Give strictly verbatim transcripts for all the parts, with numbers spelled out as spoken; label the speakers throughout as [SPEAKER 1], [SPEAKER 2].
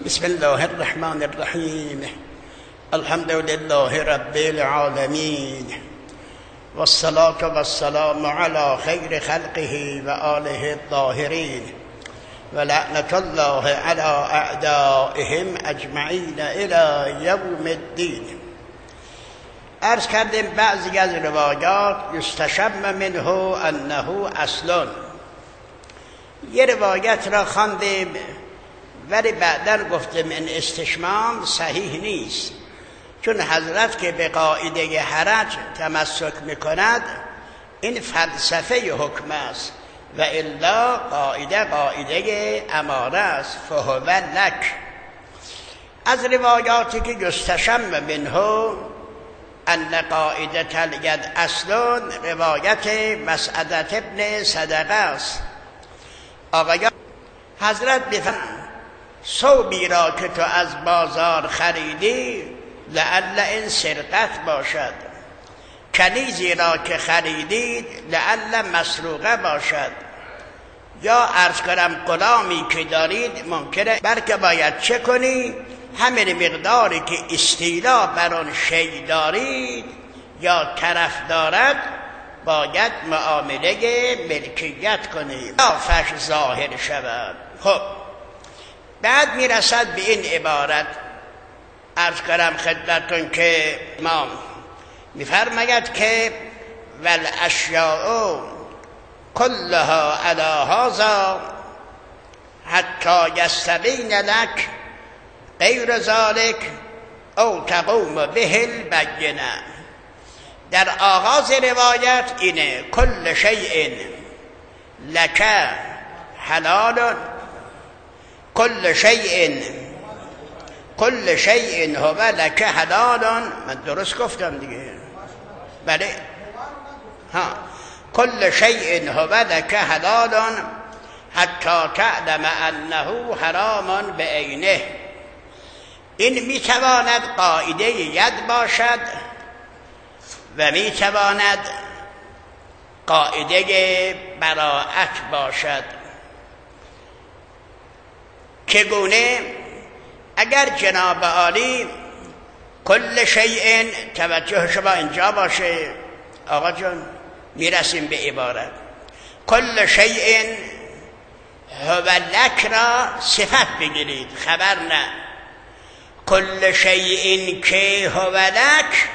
[SPEAKER 1] بسم الله الرحمن الرحیم. الحمد لله رب العالمین والصلاة والسلام على خیر خلقه و آله الطاهرین و لعنت الله على اعدائهم اجمعین الی یوم الدین. عرض کردیم بعضی از روایات یستشم منه انه اصل. یه روایت را خواندیم ولی بعداً گفتیم این استشمام صحیح نیست، چون حضرت که به قاعده حرج تمسک میکند این فلسفه حکم است و الا قاعده قاعده اماره است. فهو لک. از روایاتی که یستشم منه ان قاعده الید اصل، روایت مسعدة ابن صدقه است. آقایان حضرت بفرمایند ثوبی را که تو از بازار خریدی لعل این سرقت باشد، کنیزی را که خریدید لعل مسروقه باشد، یا عرض کنم غلامی که دارید ممکنه بلکه باید چه کنی همین مقداری که استیلا بر آن شی دارید یا طرف دارد باید معامله ملکیت کنید یا فش ظاهر شود. خب بعد میرسد به این عبارت، عرض کنم خدمتتون که امام میفرماید که والاشیاء کلها علی هذا حتی یستبین لک غیر ذلک او تقوم به البینه. در آغاز روایت اینه کل شیء لک حلال، کل شیء کل شیء هو لک حلال. من درست گفتم دیگه؟ بله ها. کل شیء هو لک حلال حتی تعلم انه حرام بعینه. این میتواند قاعده ید باشد و میتواند قاعده براءت باشد. چگونه؟ اگر جناب عالی کل شیء، توجه شما اینجا باشه آقا جان، میرسیم به عبارت کل شیء هو لک را صفت بگیرید، خبر نه. کل شیء که هو لک،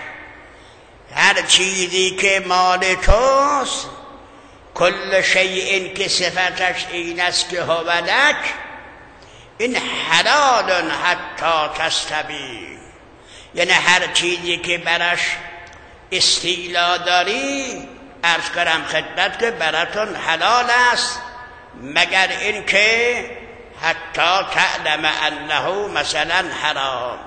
[SPEAKER 1] هر چیزی که مال توست، کل شیء که صفتش این است که هو لک، این حلال حتی تستبی، یعنی هر چیزی که برش استیلا داری عرض کنم خدمت که براتون حلال است، مگر این که حتی تعلم انه مثلا حرام.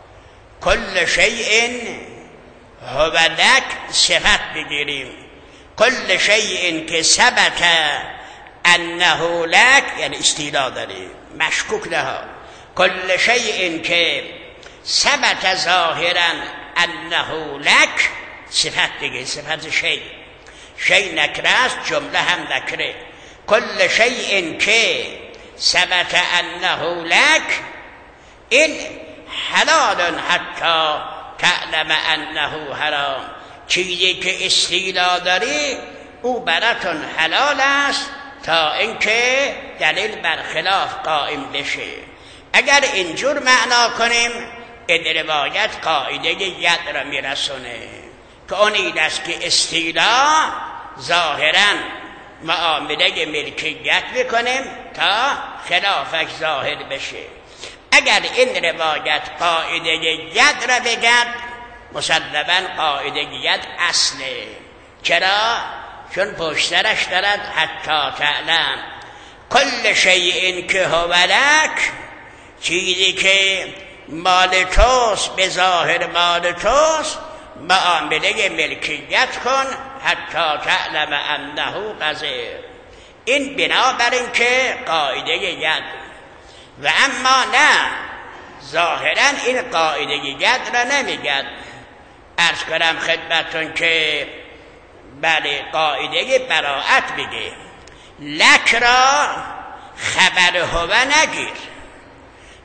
[SPEAKER 1] کل شیء هو لک صفت بگیریم، کل شیء که ثبت انه لک یعنی استیلا داری مشکوک نه. کل شیء که ثبت ظاهرا انه لک صفت دیگه، صفت شی، شی نکره است جمله هم نکره. کل شیء که ثبت انه لک این حلال حتی تعلم انه حرام. چیزی که استیلا داری او براتون حلال است تا اینکه دلیل برخلاف قائم بشه. اگر اینجور معنا کنیم این روایت قاعده ید را میرسونه که اون این است که استیلا ظاهرا معامله ملکیت بکنیم تا خلافش ظاهر بشه. اگر این روایت قاعده ید را بگد مسلماً قاعده ید اصله. چرا؟ چون پشترش دارد حتی تعلم کل شیء که هو لک، چیزی که مال توست به ظاهر مال توست معامله ملکیت کن حتی تعلم انه قذر. این بنابراین که قاعده ید. و اما نه، ظاهرا این قاعده ید را نمیگد. عرض کنم خدمتون که بله قاعده براءت بگه. لک را خبر هو نگیر،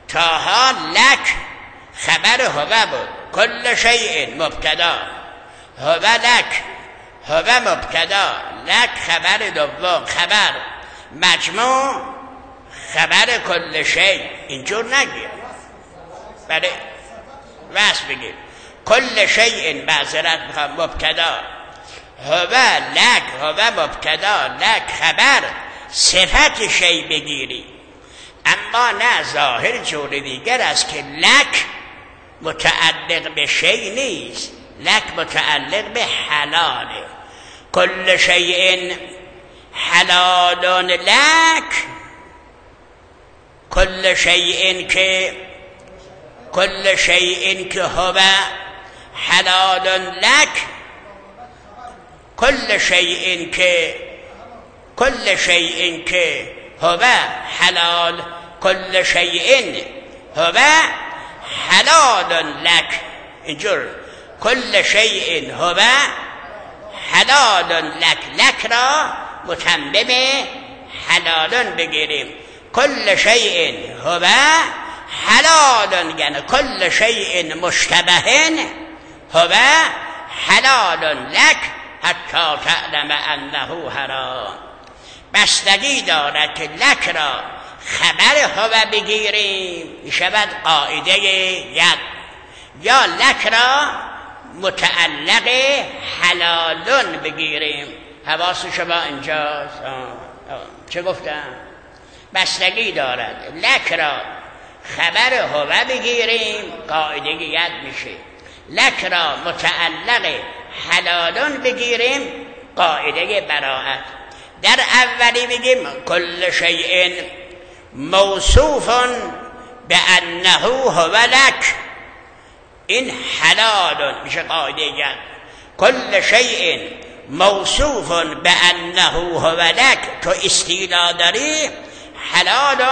[SPEAKER 1] تاها لک خبر هوه بود، کل شیء مبتدا، هوه لک، هوه مبتدا، لک خبر دوم، خبر مجموع خبر کل شیء. اینجور نگیر، بله وصف بگیر. کل شیء معذرت میخوام مبتدا، هوه لک، هوه مبتدا، لک خبر، صفت شیء بگیری. اما نه، ظاهر جور دیگر است که لک متعلق به شیء نیست، لک متعلق به حلاله. کل شیء حلال لک، کل شیء که کل شیء که هو حلال لک، کل شیء که کل شیء که هو حلال، کل شیء هو حلال لک. اینجور کل شیء هو حلال لک، لک را متمم حلال بگیریم. کل شیء هو حلال، یعنی کل شیء مشتبه هو حلال لک حتی تعلم انه حرام. بستگی دارد که لک را خبر هو بگیریم، میشود قاعده ید، یا لک را متعلق حلالون بگیریم. حواس شما اینجاست. آه. آه. چه گفتم؟ بستگی دارد لک را خبر هو بگیریم، قاعده ید میشه. لک را متعلق حلالون بگیریم، قاعده براءت. در اولی بگیم کل شیء موصوف به انه هو لک، این حلال میشه قاعده ید. کل شیء موصوف به انه هو لک، تو استیلا داری حلال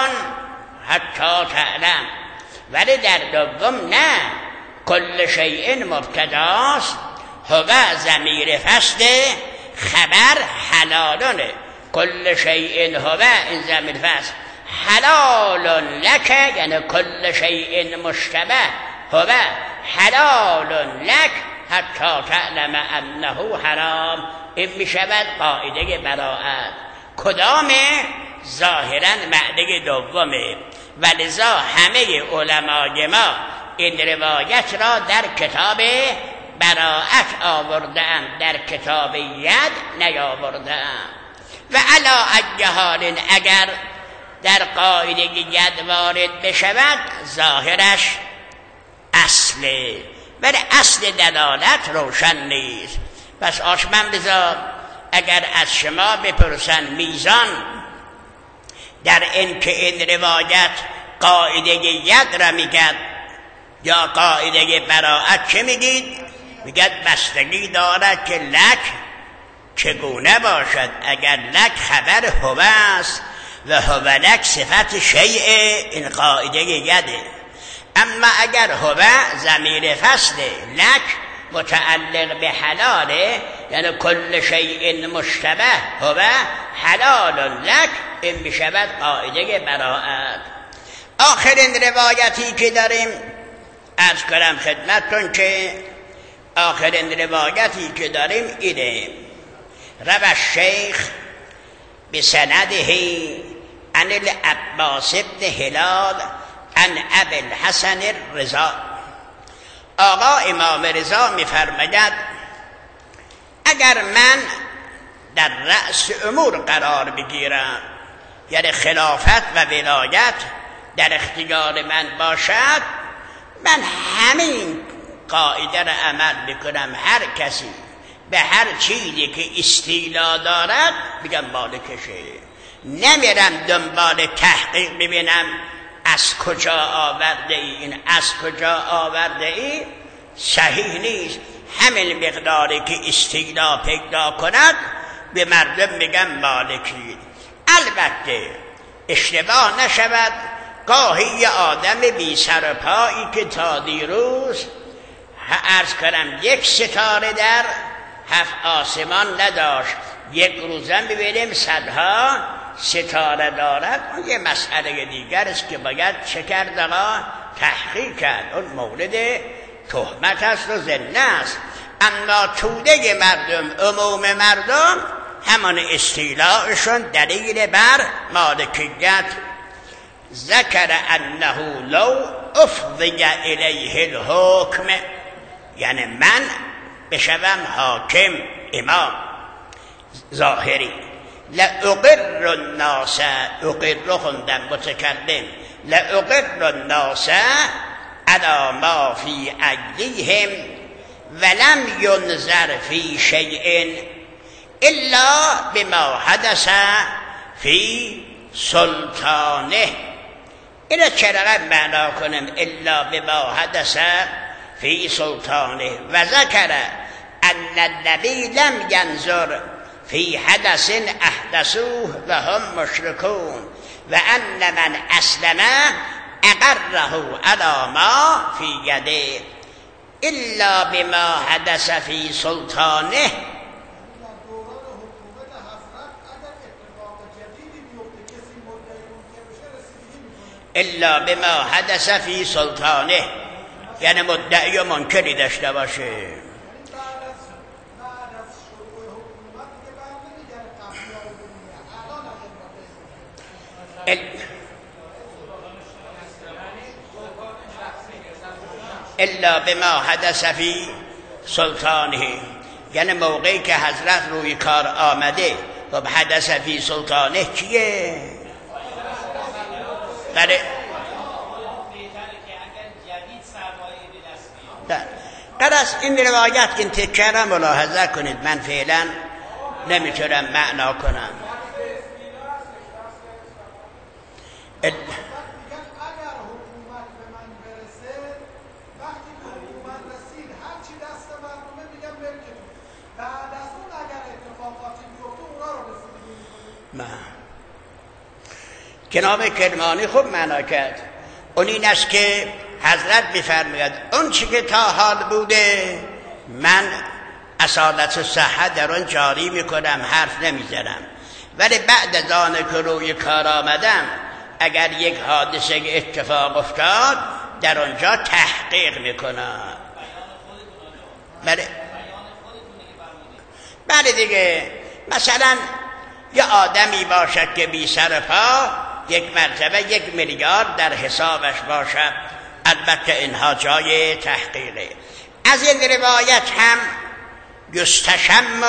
[SPEAKER 1] حتی تعلم. ولی در دوم نه، کل شیء مبتداست، هو ضمیر فصل، خبر حلالونه. کل شیء هو، این ضمیر فصل، حلال لک، یعنی کل شیء مشتبه هو حلال لک حتی تعلم انه حرام. این میشود قاعده براءت. کدامه؟ ظاهرا معنی دومه. ولذا همه علمای ما این روایت را در کتاب براءت آورده‌اند، در کتاب ید نیاورده‌اند. و علی ای حال اگر در قاعده ید وارد بشود، ظاهرش اصله، ولی اصل دلالت روشن نیست. پس آشمن رضا اگر از شما بپرسن میزان در این که این روایت قاعده ید را میگد یا قاعده براءت، چه میگید؟ میگد بستگی دارد که لک چگونه باشد. اگر لک خبر هو است و هو لک صفت شیء، این قاعده یده. اما اگر هو ضمیر فصل، لک متعلق به حلاله، یعنی کل شیء مشتبه هو حلال لک، این میشود قاعده براءت. آخرین روایتی که داریم عرض کنم خدمتتون که آخرین روایتی که داریم اینه: روى الشیخ بسنده عن العباس بن هلال عن ابی الحسن الرضا. آقا امام رضا می‌فرماید اگر من در رأس امور قرار بگیرم، یعنی خلافت و ولایت در اختیار من باشد، من همین قاعده را عمل میکنم. هر کسی به هر چیزی که استیلا دارد بگم مالکشه. نمیرم دنبال تحقیق ببینم از کجا آورده ای، این از کجا آورده ای صحیح نیست. همین مقداری که استیلا پیدا کند به مردم میگم مالکی. البته اشتباه نشود، گاهی آدم بی سر و پایی که تا دیروز عرض کنم یک ستاره در هفت آسمان نداشت، یک روزم ببینیم صدها ستاره دارد اون یه مسئله دیگر است که باید چه کرد آقا؟ تحقیق کرد. اون مورد تهمت است و زنده است. اما توده مردم، عموم مردم، همان استیلاشون دلیل بر مالکیت. ذکر انه لو افضی الیه الحکم، یعنی من بشوم حاکم، امام ظاهری، لأقر الناس، اقر خوندم متکلم، لأقر الناس علی ما فی ایدیهم ولم ینظر فی شیء الا بما حدث فی سلطانه. اینو چرا معنا کنم؟ الا بما حدث فی سلطانه. و ذکر ان النبی لم ینظر فی حدث احدثوه و هم مشرکون و ان من اسلم اقره علی ما فی یده الا بما حدث فی سلطانه. الا بما حدث فی سلطانه یعنی مدعی و منکری داشته باشه. الا بما حدث فی سلطانه یعنی موقعی که حضرت روی کار آمده. خب حدث فی سلطانه کیه؟ بله قرص این روایت این تکه را ملاحظه کنید، من فعلا نمیتونم معنا کنم. ال... جناب کرمانی خوب معنا کرد. اون این است که حضرت می‌فرماید اون چی که تا حال بوده من اصالت و صحت در اون جاری میکنم، حرف نمیزنم، ولی بعد از آن که روی کار آمدم اگر یک حادثه اتفاق افتاد در اونجا تحقیق میکنم. بله بله دیگه. مثلا یه آدمی باشد که بی سر پا یک مرتبه یک میلیارد در حسابش باشد، البته اینها جای تحقیقه. از این روایت هم یستشم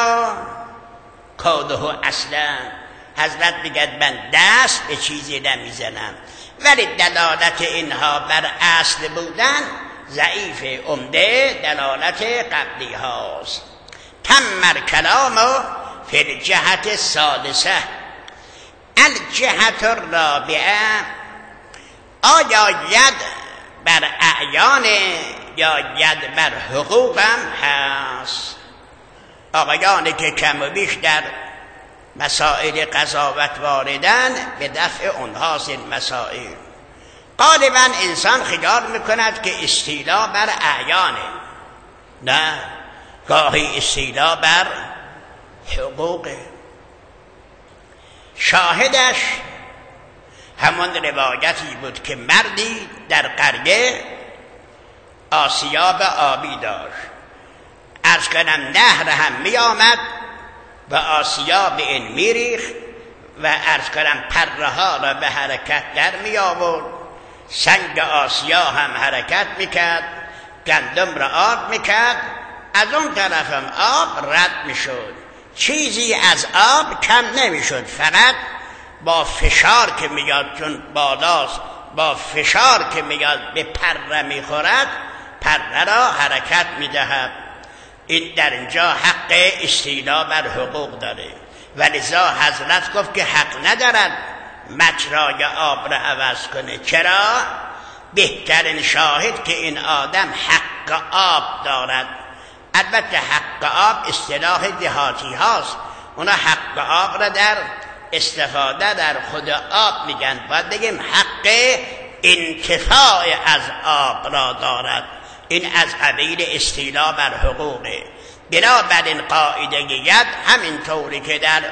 [SPEAKER 1] کاده اصلا حضرت میگه من دست به چیزی نمیزنم، ولی دلالت اینها بر اصل بودن ضعیف، عمده دلالت قبلی هاست. تم کلام فی الجهت السادسه. الجهت الرابعه آیا ید بر اعیان یا ید بر حقوقم هست؟ آقایانی که کم و بیش در مسائل قضاوت واردن به دفع اونهاست این مسائل. غالبا انسان خیال میکند که استیلا بر اعیانه، نه، گاهی استیلا بر حقوقه. شاهدش همون روایتی بود که مردی در قریه آسیاب آبی داشت، عرض کنم نهر هم می آمد و آسیاب این می ریخت و عرض کنم پره ها را به حرکت در می آورد، سنگ آسیا هم حرکت می کرد، گندم را آب می کرد، از اون طرف هم آب رد می شد، چیزی از آب کم نمی شد، فقط با فشار که میاد، چون بالاست، با فشار که میاد به پره میخورد، پره را حرکت میدهد. این در اینجا حق استیلا بر حقوق داره و لذا حضرت گفت که حق ندارد مجرای آب را عوض کنه. چرا؟ بهترین شاهد که این آدم حق آب دارد. البته حق آب اصطلاح دهاتی هاست، اونا حق آب را در استفاده در خود آب میگن، باید بگیم حق انتفاع از آب را دارد. این از قبیل استیلا بر حقوقه. بنابراین قاعده ید همین طوری که در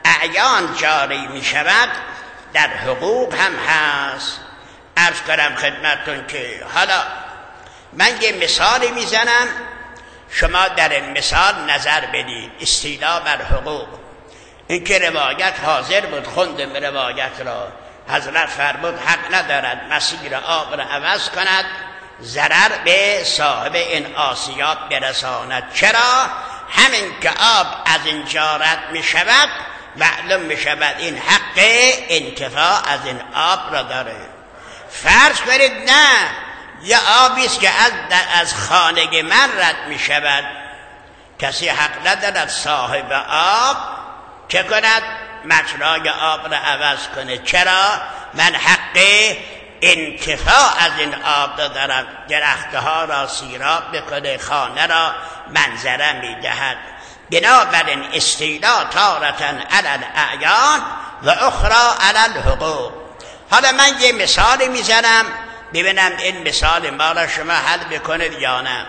[SPEAKER 1] اعیان جاری می شود در حقوق هم هست. عرض کنم خدمتتون که حالا من یه مثالی میزنم، شما در این مثال نظر بدید. استیلا بر حقوق، این که روایت حاضر بود، خوندم روایت را، حضرت فرمود حق ندارد مسیر آب را عوض کند ضرر به صاحب این آسیاب برساند. چرا؟ همین که آب از اینجا رد می شود معلوم می شود این حق انتفاع از این آب را داره. فرض کنید نه، یا آبی است که از از خانه من رد می شود، کسی حق ندارد صاحب آب چه کند؟ مجرای آب را عوض کنه. چرا؟ من حق انتفاع از این آب را دارم، درختها را سیراب بکنه، خانه را منظره می دهد. بنابراین استیلا تارتن علی الاعیان و اخرى علی الحقوق. حالا من یه مثال میزنم ببینم این مثال ما را شما حل بکنید یا نه.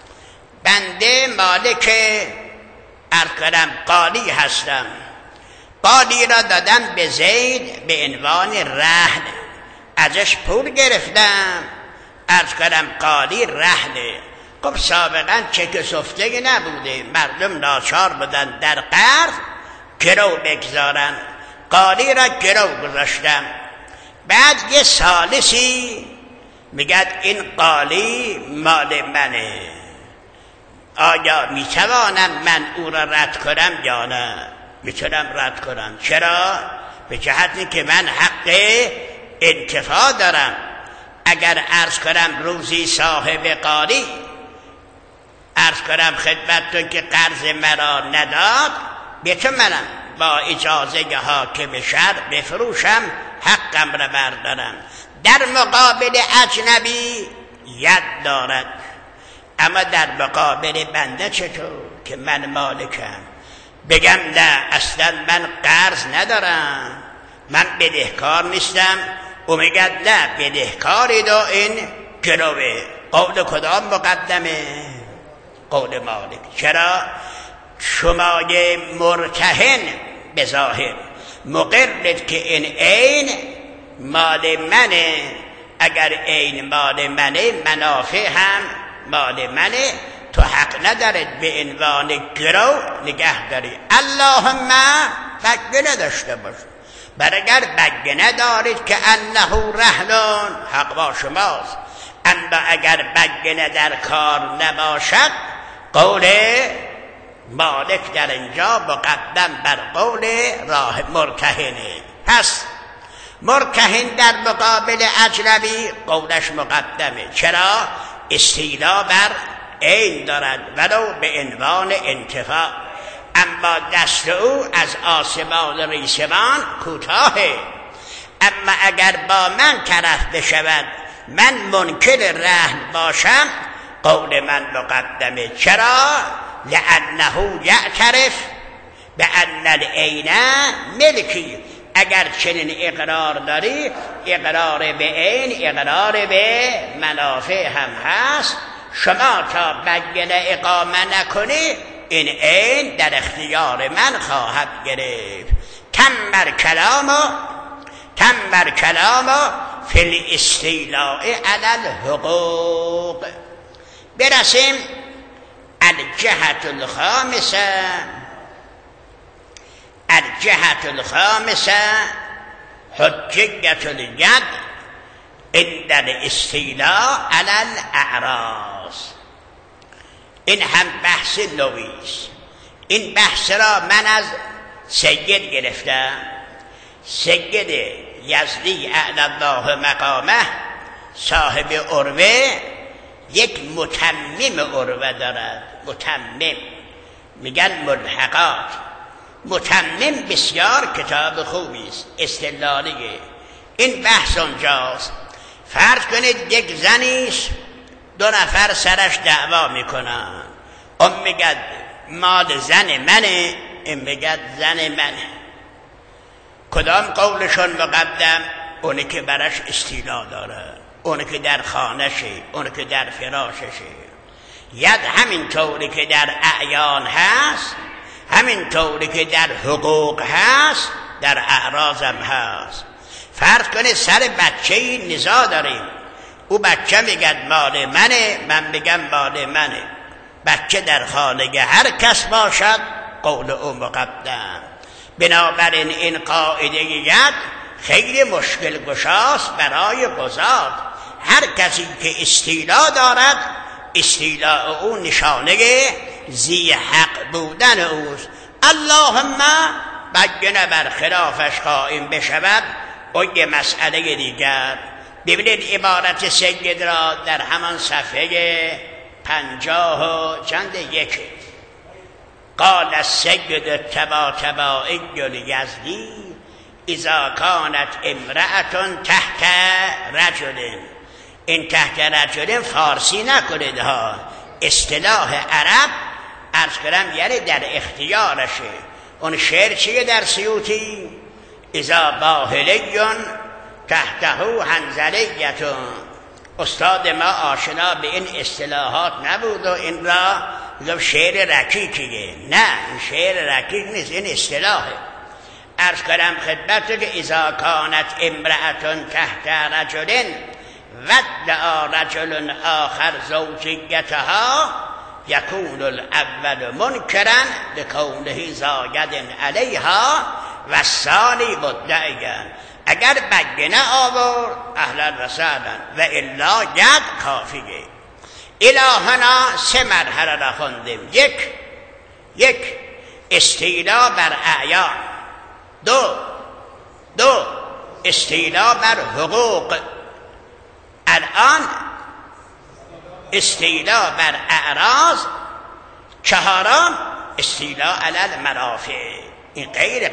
[SPEAKER 1] بنده مالک ارکنم قالی هستم، قالی را دادم به زید به عنوان رهن، ازش پول گرفتم، عرض کنم قالی رهنه. خب سابقا چک سفتگی نبوده، مردم ناچار بودن در قرض گرو بگذارن، قالی را گرو گذاشتم. بعد یه ثالثی میگد این قالی مال منه، آیا میتوانم من او را رد کنم یا نه؟ میتونم رد کنم. چرا؟ به جهتی که من حق انتفاع دارم. اگر عرض کنم روزی صاحب قالی عرض کنم خدمتتون که قرض مرا نداد، بتونم با اجازه حاکم شهر بفروشم، حقم را بردارم. در مقابل اجنبی ید دارد، اما در مقابل بنده چطور که من مالکم بگم نه اصلا من قرض ندارم، من بدهکار نیستم، او میگد نه بدهکاری دو این گروه. قول کدام مقدمه؟ قول مالک. چرا؟ شمای مرتهن به ظاهر مقرد که این عین مال منه، اگر عین مال منه منافع هم مال منه، تو حق ندارد به عنوان گرو نگه داری. اللهم بگه نداشته باش، بر اگر بگه ندارید که انه رهنون، حق با شماست. اما اگر بگه در کار نباشد قول مالک در اینجا مقدم بر قول راه مرتهنه. پس مرتهن در مقابل اجنبی قولش مقدمه. چرا؟ استیلا بر عین دارد ولو به عنوان انتفاع، اما دست او از آسمان ریسمان کوتاهه. اما اگر با من طرف بشود، من منکر رهن باشم، قول من مقدمه. چرا؟ لأنه یعترف بأن العین ملکی. اگر چنین اقرار داری، اقرار به عین اقرار به منافع هم هست. شما تا بگنه اقامه نکنی این عین در اختیار من خواهد گرفت. تمر کلامو تمر کلامو فی الاستیلاء علی الحقوق. برسیم الجهة الخامسه. الجهة الخامسه حجیت الید عند الاستیلاء علی الاعراض. این هم بحث نویست. این بحث را من از سید گرفتم. سید یزدی اعلی الله مقامه صاحب عروه یک متمم عروه دارد. متمم میگن ملحقات. متمم بسیار کتاب خوبی است، استدلالیه. این بحث اونجاست. فرض کنید یک زنیست، دو نفر سرش دعوا میکنن، اون میگد مال زن منه، این میگد زن منه. کدام قولشون مقدم؟ اونی که برش استیلا داره، اونی که در خانشه، اونی که در فراششه. ید همین طوری که در اعیان هست همینطوری که در حقوق هست در اعراض هم هست. فرض کنید سر بچه ای نزاع داریم، او بچه میگه مال منه، من میگم مال منه. بچه در خانه هر کس باشد قول او مقدم. بنابراین این قاعده یک خیلی مشکل گشاست برای قضات. هر کسی که استیلا دارد استیلا او نشانه ذی حق بودن اوست. اللهم بگنه بر خلافش قائم بشود و یه مسئله دیگر. ببینید عبارت سید را در همان صفحه پنجاه و چند یک. قال السید تبا تبایی الیزدی اذا کانت امرأة تحت رجل. این تحت رجل فارسی نکنید ها، اصطلاح عرب عرض کنم یعنی در اختیارشه. اون شعر چیه در سیوطی؟ اذا باهلیون تحته حنظلیتون. استاد ما آشنا به این اصطلاحات نبود و این را شعر رکیکیه. نه این شعر رکیک نیست، این اصطلاحه. عرض کنم خدمت که اذا کانت امرأة تحت رجل ودعا رجل آخر زوجیتها یکون الاول منکرا لکونه زاید علیها و الثانی مدعیا. اگر بگنه آورد اهلا و سهلا و الا ید کافیه. الهنا سه مرحله را خوندیم. یک یک استیلا بر اعیان. دو دو استیلا بر حقوق. الان استیلا بر اعراض. چهارم استیلا علی المنافع. این غیر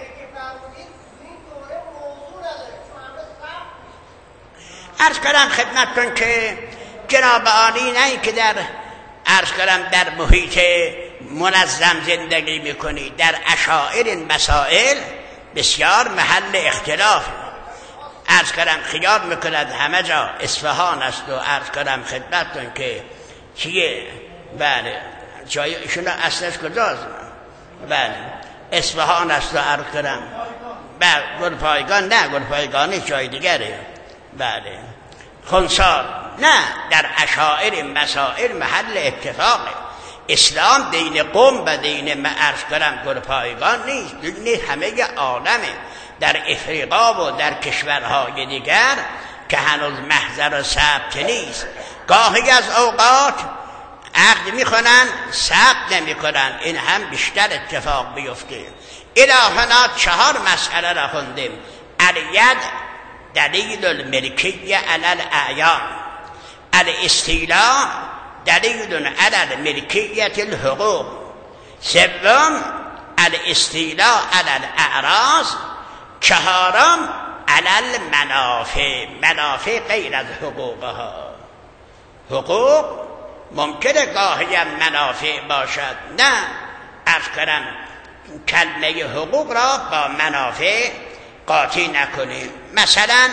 [SPEAKER 1] عرض کردم خدمتتون که جناب عالی نه که در عرض کردم در محیط منظم زندگی میکنید، در اشاعر این مسائل بسیار محل اختلاف. عرض کردم خیال میکند همه جا اصفهان است و عرض کردم خدمتتون که چیه؟ بله جای ایشون اصلش کجاست؟ بله اصفهان است و عرض کردم بله گلپایگان نه، گلپایگانی جای دیگره. بله خونسار نه، در اشاعر مسائل محل اتفاقه. اسلام دین قوم و دین عرض کردم گلپایگان نیست، دین همه عالمه. در افریقا و در کشورهای دیگر که هنوز محضر و ثبت نیست، گاهی از اوقات عقد میکنن ثبت نمیکنن، این هم بیشتر اتفاق بیفته. الهنا چهار مسئله را خوندیم. الید دلیل الملکیه علی الاعیان. الاستیلاء دلیل علی الملکیه الحقوق. سوم الاستیلاء علی الاعراض. چهارم علی المنافع. منافع غیر از حقوقها. حقوق ممکنه گاهی هم منافع باشد، نه عرض کنم کلمه حقوق را با منافع قاطی نکنیم. مثلا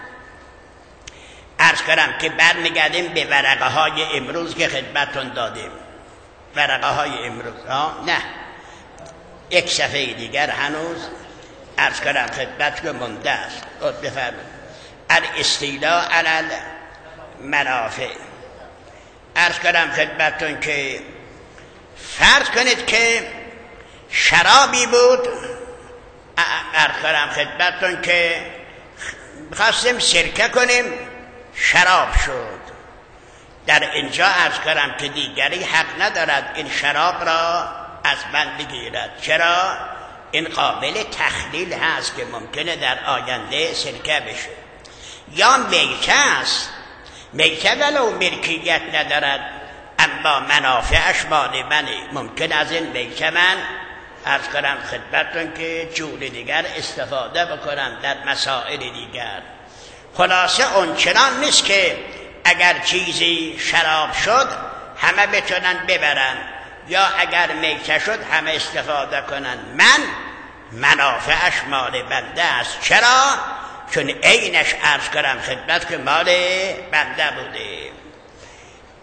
[SPEAKER 1] عرض کنم که برمیگردیم به ورقه های امروز که خدمتون دادیم. ورقه های امروز ها نه یک صفحه دیگر هنوز عرض کنم خدمت که مونده است. بفرمایید الاستیلاء علی المنافع. عرض کنم خدمتون که فرض کنید که شرابی بود، عرض کنم خدمتون که خواستیم سرکه کنیم شراب شد. در اینجا عرض کنم که دیگری حق ندارد این شراب را از من بگیرد. چرا؟ این قابل تخلیل هست که ممکنه در آینده سرکه بشه. یا میکه است، میکه ولو ملکیت ندارد اما منافعش مال منه، ممکن از این میکه من عرض کنم خدمتتون که جور دیگر استفاده بکنم در مسائل دیگر. خلاصه اون چنان نیست که اگر چیزی شراب شد همه بتونن ببرن یا اگر میکه شد همه استفاده کنن. من منافعش مال بنده است. چرا؟ چون عینش عرض کنم خدمت که مال بنده بوده.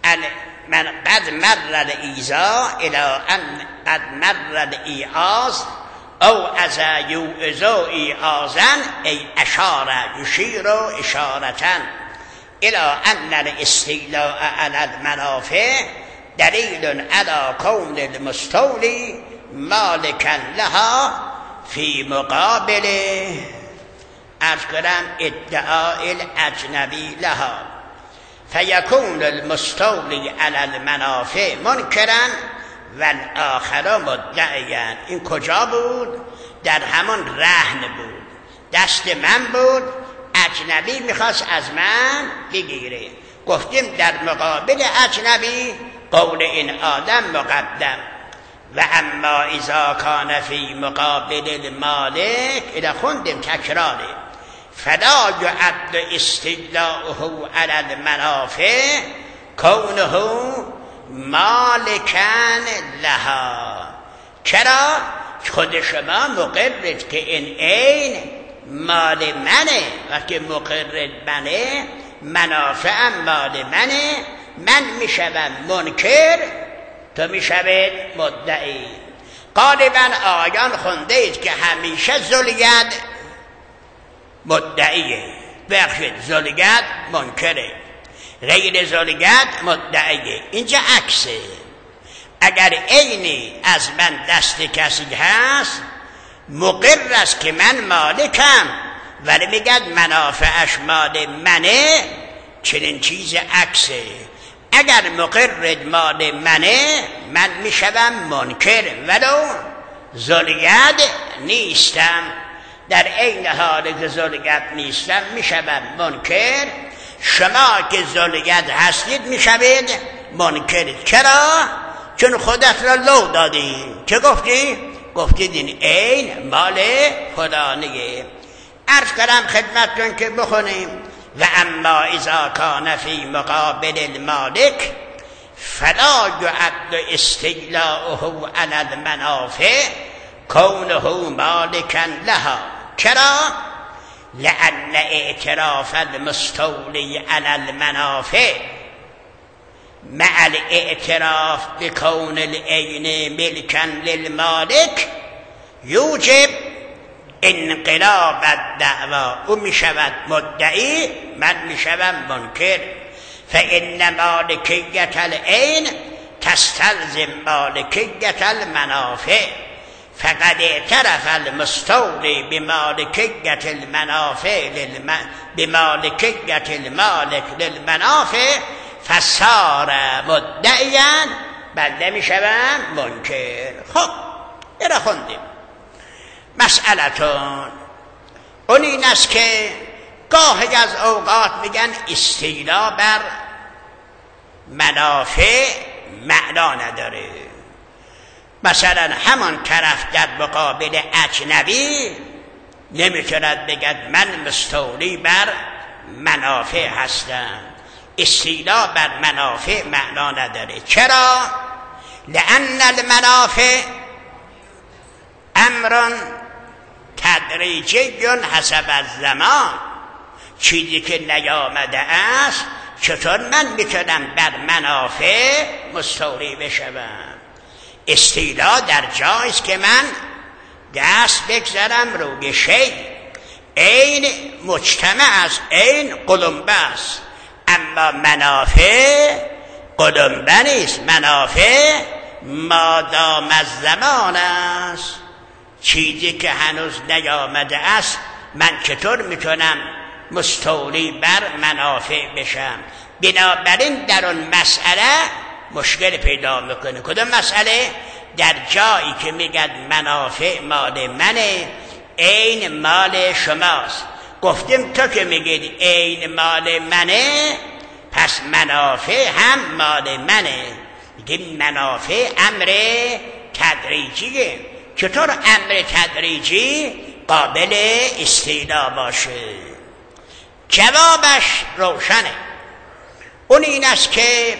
[SPEAKER 1] من قد مر الایذا الی ان قد مر الایعاز او از یوعظا ایعازا ای اشار یشیر اشارتا الی ان الاستیلاء علی المنافع دلیل علی کون المستولی مالکا لها فی مقابل عرض کنم ادعاء الاجنبی لها فیکون المستولی علی المنافع منکرا و الاخر مدعیا. این کجا بود؟ در همون رهن بود، دست من بود، اجنبی میخواست از من بگیره. گفتیم در مقابل اجنبی قول این آدم مقدم و اما اذا کان فی مقابل المالک، اذا خوندیم تکراره، فلا یعد استیلاؤه علی المنافع کونه مالکن لها. چرا؟ خود شما مقررید که این عین مال منه، وقتی مقرر منه منافعم مال منه، من میشوم منکر، تو میشوید مدعی. غالبا آیان خونده اید که همیشه ذوالید مدعیه، بخشید ذوالید منکره، غیر ذوالید مدعیه. اینجا عکسه. اگر عینی از من دست کسی هست مقر است که من مالکم ولی میگد منافعش مال منه، چنین چیز عکسه. اگر مقر مال منه من میشوم منکر ولو ذوالید نیستم، در عین حال که ذوالید نیستم میشوم منکر. شما که ذوالید هستید میشوید منکر. چرا؟ چون خودت را لو دادیم. چه گفتی؟ گفتید این عین مال فلانیه. عرض کردم خدمتتون که بخونیم و اما اذا کان فی مقابل المالک فلا یعد استیلاؤه علی المنافع کونه مالکا لها. چرا؟ لأن اعتراف المستولی علی المنافع مع الاعتراف بكون العین ملکا للمالک یوجب انقلاب الدعوا. او میشود مدعی، من میشوم منکر. فإن مالکیت العین تستلزم مالکیت المنافع. فقد اعترف المستولی بمالکیت المنافع للم... بمالکیت المالک للمنافع فصار مدعیا، بنده میشوم منکر. خب اینا خوندیم. مسئلتون اون این است که گاهی از اوقات میگن استیلا بر منافع معنا نداره. مثلا همان طرف در مقابل اجنبی نمیتوند بگد من مستولی بر منافع هستم. استیلا بر منافع معنا نداره. چرا؟ لأن المنافع امر تدریجی حسب الزمان. چیزی که نیامده است چطور من میتونم بر منافع مستولی بشوم؟ استیلا در جایست که من دست بگذارم روی شی، عین مجتمع است، عین قلمبه است، اما منافع قلمبه نیست. منافع مادام الزمان است. چیزی که هنوز نیامده است من چطور میتونم مستولی بر منافع بشم؟ بنابراین در اون مسئله مشکل پیدا میکنه. کدوم مسئله؟ در جایی که میگد منافع مال منه، عین مال شماست. گفتیم تو که میگید عین مال منه پس منافع هم مال منه. میگیم منافع امر تدریجیه. چطور امر تدریجی قابل استیلا باشه؟ جوابش روشنه. اون این است که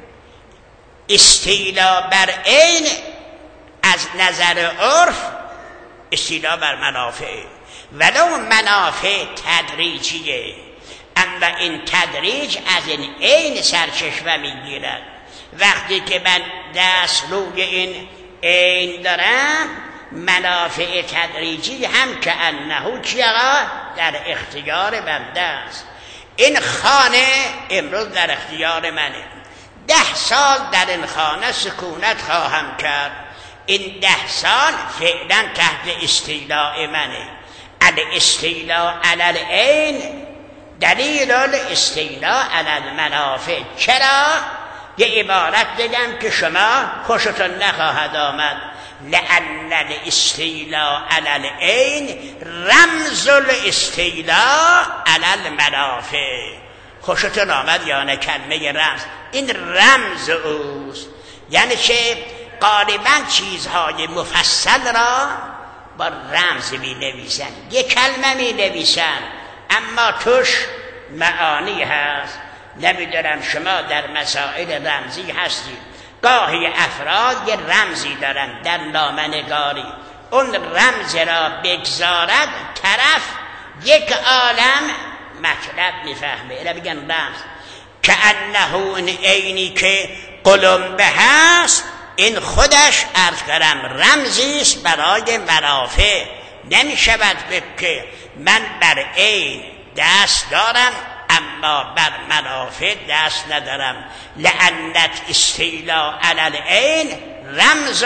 [SPEAKER 1] استیلا بر عین از نظر عرف استیلا بر منافع، ولو منافع تدریجیه، اما این تدریج از این عین سرچشمه میگیرد. وقتی که من دست روی این عین دارم، منافع تدریجی هم که انهو چیه در اختیار بنده است. این خانه امروز در اختیار منه، ده سال در این خانه سکونت خواهم کرد، این ده سال فعلا تحت استیلاء منه. الاستیلاء علی العین دلیل الاستیلاء علی المنافع. چرا؟ یه عبارت بگم که شما خوشتون نخواهد آمد. لأن الاستیلاء علی العین رمز الاستیلاء علی المنافع. خوشتون آمد یا نه کلمه رمز؟ این رمز اوست. یعنی که غالبا چیزهای مفصل را با رمز می نویسن، یک کلمه می نویسن اما توش معانی هست. نمیدونم شما در مسائل رمزی هستید، گاهی افراد یه رمزی دارن در نامه‌نگاری، اون رمز را بگذارد طرف یک عالم مطلب میفهمه، اینا میگن رمز. که انه این عینی که قلمبه هست، این خودش عرض کردم رمزی است برای منافع. نمیشود که من بر عین دست دارم اما بر منافع دست ندارم. لعنت استیلاء علی العین رمز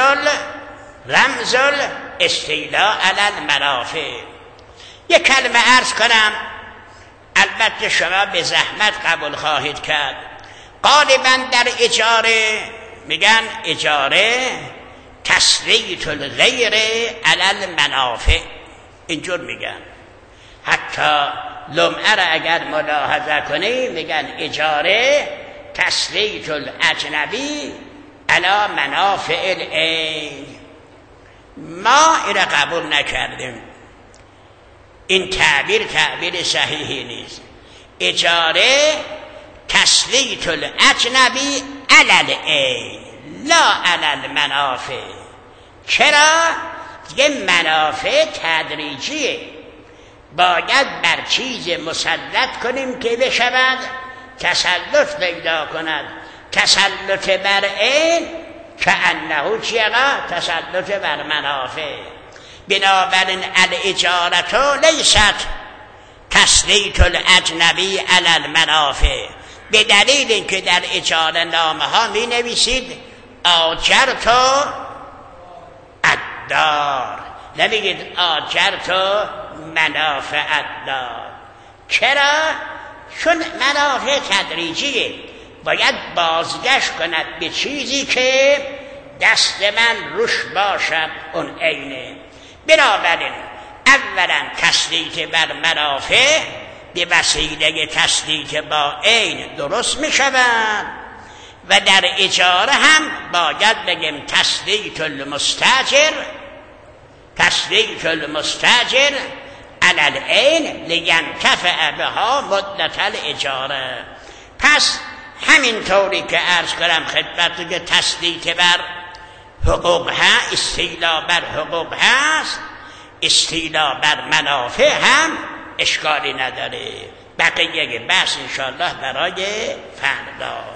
[SPEAKER 1] رمز استیلاء علی المنافع. یک کلمه عرض کنم، البته شما به زحمت قبول خواهید کرد. غالبا در اجاره میگن اجاره تسلیط الغیر علی المنافع، اینجور میگن. حتی لمعه را اگر ملاحظه کنی میگن اجاره تسلیط الاجنبی علی منافع العین. ما این را قبول نکردیم، این تعبیر تعبیر صحیحی نیست. اجاره تسلیط الاجنبی علی العین لا علی المنافع. چرا؟ یه منافع تدریجیه، باید بر چیز مسلط کنیم که بشود تسلط پیدا کند. تسلط بر عین که انه چیغا تسلط بر منافع. بنابراین الاجارة لیست تسلیط الاجنبی علی المنافع، به دلیل اینکه در اجاره نامه ها می نویسید آجرت الدار، نمیگید آجرت منافع الدار. چرا؟ چون منافع تدریجیه، باید بازگشت کند به چیزی که دست من روش باشد، اون عینه. بنابراین اولا تسلیط بر منافع به وسیله تسلیط با عین درست می شود و در اجاره هم باید بگیم تسلیط المستاجر تسلیط المستاجر علی العین لینتفع بها مدت الاجاره. پس همین طوری که عرض کردم خدمت که تسلیط بر حقوق ها استیلا بر حقوق هست، استیلا بر منافع هم اشکالی نداره. بقیه بحث انشاءالله برای فردا.